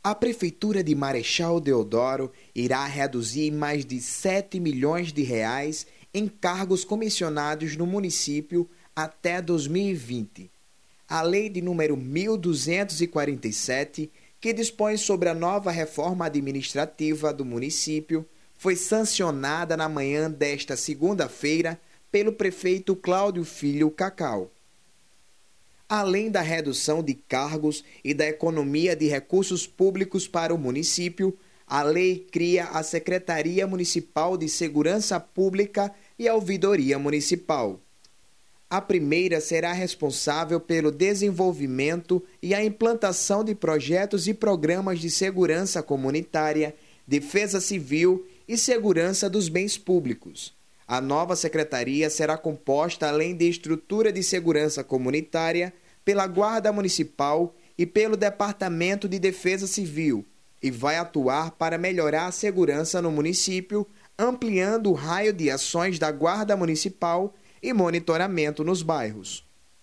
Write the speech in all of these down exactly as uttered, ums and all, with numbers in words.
A Prefeitura de Marechal Deodoro irá reduzir mais de sete milhões de reais em cargos comissionados no município até dois mil e vinte. A Lei de número mil duzentos e quarenta e sete, que dispõe sobre a nova reforma administrativa do município, foi sancionada na manhã desta segunda-feira pelo prefeito Cláudio Filho Cacau. Além da redução de cargos e da economia de recursos públicos para o município, a lei cria a Secretaria Municipal de Segurança Pública e a Ouvidoria Municipal. A primeira será responsável pelo desenvolvimento e a implantação de projetos e programas de segurança comunitária, defesa civil e segurança dos bens públicos. A nova secretaria será composta, além de estrutura de segurança comunitária, pela Guarda Municipal e pelo Departamento de Defesa Civil, e vai atuar para melhorar a segurança no município, ampliando o raio de ações da Guarda Municipal e monitoramento nos bairros.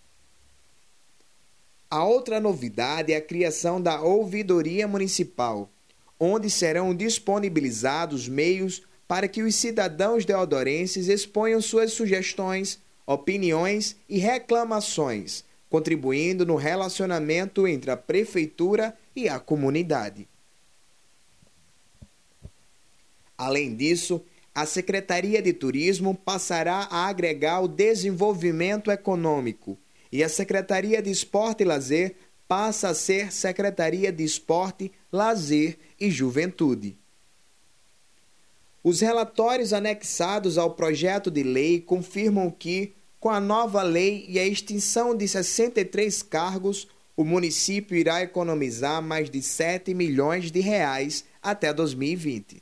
A outra novidade é a criação da Ouvidoria Municipal, onde serão disponibilizados meios para que os cidadãos deodorenses exponham suas sugestões, opiniões e reclamações, contribuindo no relacionamento entre a Prefeitura e a comunidade. Além disso, a Secretaria de Turismo passará a agregar o desenvolvimento econômico e a Secretaria de Esporte e Lazer passa a ser Secretaria de Esporte, Lazer e Juventude. Os relatórios anexados ao projeto de lei confirmam que, com a nova lei e a extinção de sessenta e três cargos, o município irá economizar mais de sete milhões de reais até dois mil e vinte.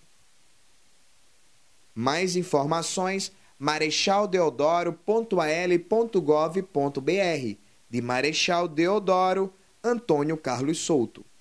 Mais informações, marechal deodoro ponto a l ponto gov ponto b r. De Marechal Deodoro, Antônio Carlos Souto.